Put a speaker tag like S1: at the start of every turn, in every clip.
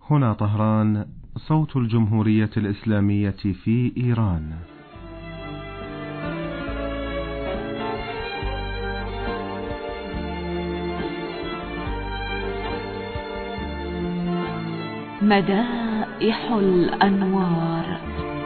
S1: هنا طهران، صوت الجمهورية الإسلامية في إيران.
S2: مدائح الأنوار.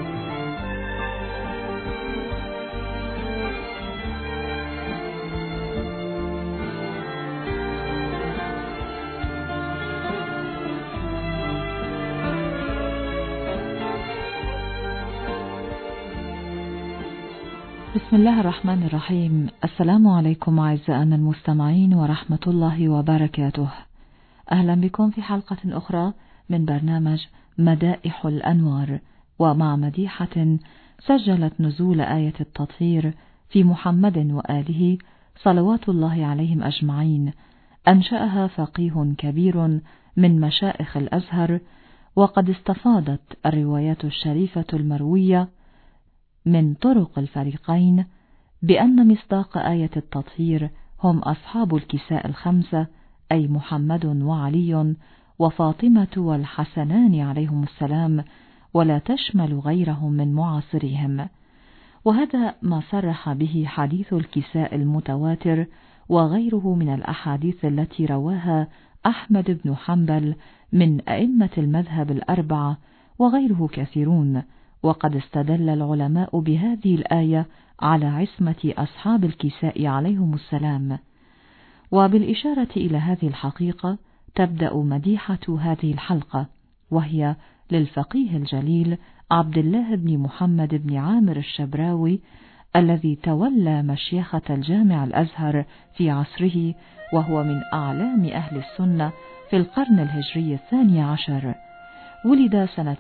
S3: بسم الله الرحمن الرحيم. السلام عليكم أعزائنا المستمعين ورحمة الله وبركاته. أهلا بكم في حلقة أخرى من برنامج مدائح الأنوار، ومع مديحة سجلت نزول آية التطهير في محمد وآله صلوات الله عليهم أجمعين، أنشأها فقيه كبير من مشائخ الأزهر، وقد استفاضت الروايات الشريفة المروية من طرق الفريقين بأن مصداق آية التطهير هم أصحاب الكساء الخمسة، أي محمد وعلي وفاطمة والحسنان عليهم السلام، ولا تشمل غيرهم من معاصرهم. وهذا ما صرح به حديث الكساء المتواتر وغيره من الأحاديث التي رواها أحمد بن حنبل من أئمة المذهب الأربعة وغيره كثيرون. وقد استدل العلماء بهذه الآية على عصمة أصحاب الكساء عليهم السلام. وبالإشارة إلى هذه الحقيقة تبدأ مديحة هذه الحلقة، وهي للفقيه الجليل عبد الله بن محمد بن عامر الشبراوي، الذي تولى مشيخة الجامع الأزهر في عصره، وهو من أعلام أهل السنة في القرن الهجري 12. ولد سنة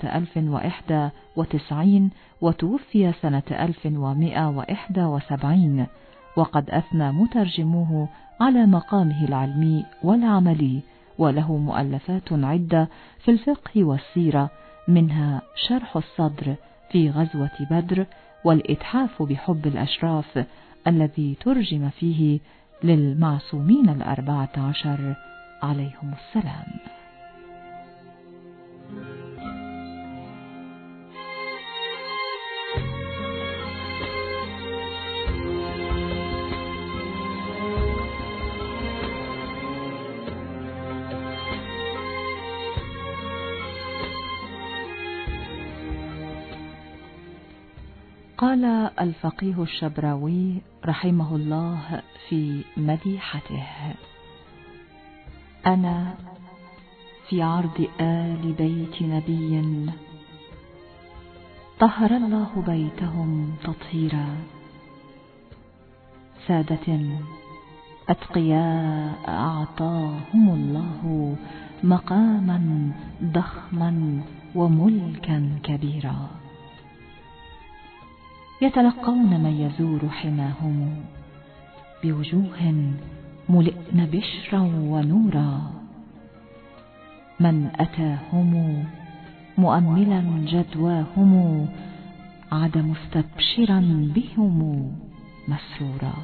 S3: 1091 وتوفي سنة 1171، وقد أثنى مترجموه على مقامه العلمي والعملي، وله مؤلفات عدة في الفقه والسيرة، منها شرح الصدر في غزوة بدر، والإتحاف بحب الأشراف الذي ترجم فيه للمعصومين 14 عليهم السلام. قال الفقيه الشبراوي رحمه الله في مديحته: أنا في عرض آل بيت نبي طهر الله بيتهم تطهيرا، سادة أتقياء أعطاهم الله مقاما ضخما وملكا كبيرا، يتلقون من يزور حماهم بوجوه ملئن بشرا ونورا، من أتاهم مؤملا جدواهم عاد مستبشرا بهم مسرورا.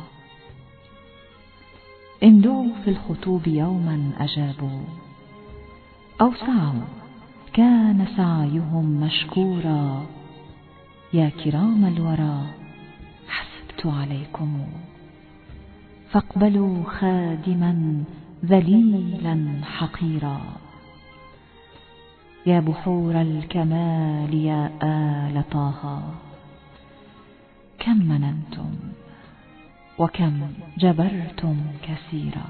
S3: إن دعوا في الخطوب يوما أجابوا، أو سعوا كان سعيهم مشكورا، يا كرام الورى حسبت عليكم، فاقبلوا خادما ذليلا حقيرا. يا بحور الكمال يا آل طه، كم مننتم وكم جبرتم كثيرا،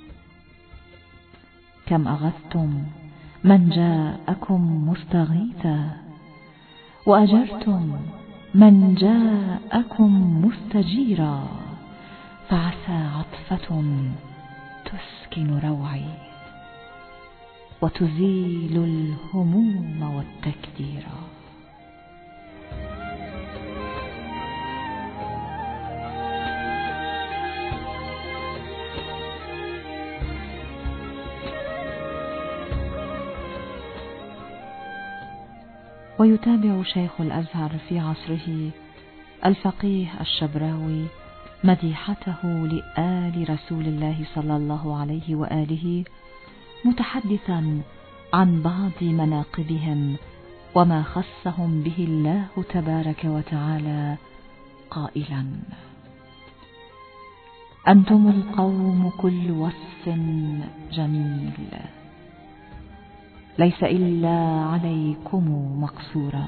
S3: كم أغثتم من جاءكم مستغيثا، وأجرتم من جاءكم مستجيرا، فعسى عطفة تسكن روعي وتزيل الهموم والتكدير. ويتابع شيخ الأزهر في عصره الفقيه الشبراوي مديحته لآل رسول الله صلى الله عليه وآله، متحدثا عن بعض مناقبهم وما خصهم به الله تبارك وتعالى قائلا: أنتم القوم كل وصف جميل، ليس إلا عليكم مقصورا.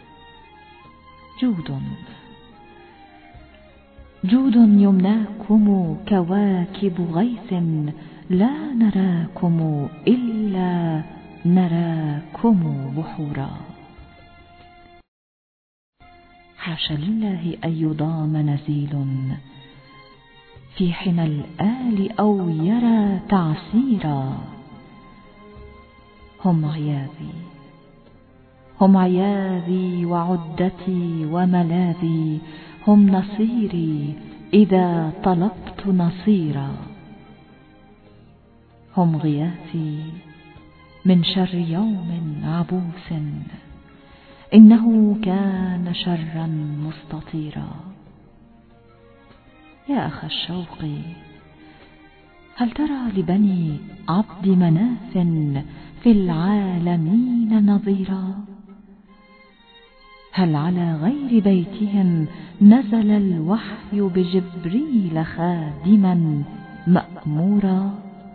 S3: جود يمناكم كواكب غيث، لا نراكم إلا نراكم بحورا. حاشا لله أن يضام نزيل في حمى الآل أو يرى تعسيرا. هم عياذي وعدتي وملاذي، هم نصيري إذا طلبت نصيرا. هم غياثي من شر يوم عبوس، إنه كان شرا مستطيرا. يا أخ الشوق، هل ترى لبني عبد مناف في العالمين نظيرا؟ هل على غير بيتهم نزل الوحي بجبريل خادما مأمورا؟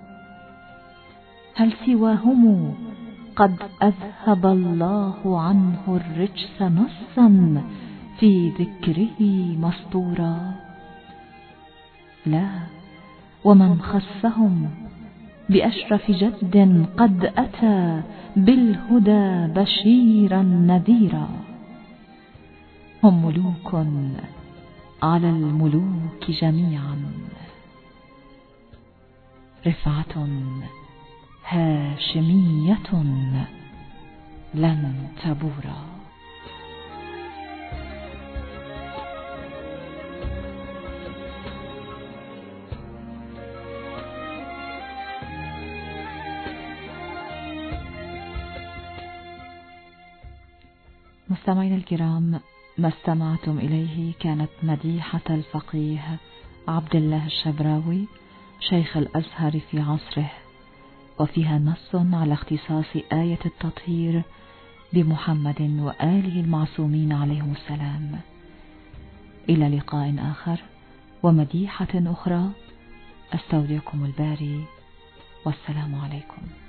S3: هل سواهم قد أذهب الله عنه الرجس نصا في ذكره مسطورا؟ لا، ومن خصهم بأشرف جد قد أتى بالهدى بشيرا نذيرا. هم ملوك على الملوك جميعا، رفعة هاشمية لن تبورا. مستمعينا الكرام، ما استمعتم إليه كانت مديحة الفقيه عبد الله الشبراوي شيخ الأزهر في عصره، وفيها نص على اختصاص آية التطهير بمحمد وآله المعصومين عليهم السلام. إلى لقاء آخر ومديحة أخرى، أستودعكم الباري، والسلام عليكم.